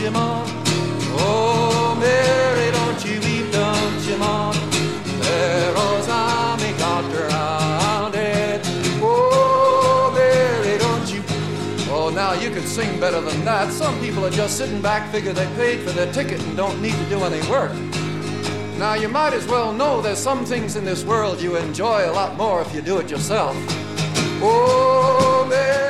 you, Maud? Oh, Mary, don't you weep, don't you, Maud? Pharaoh's army got drowned. Oh, Mary, don't you... Oh, now you could sing better than that. Some people are just sitting back, figure they paid for their ticket and don't need to do any work. Now, you might as well know there's some things in this world you enjoy a lot more if you do it yourself. Oh, Mary.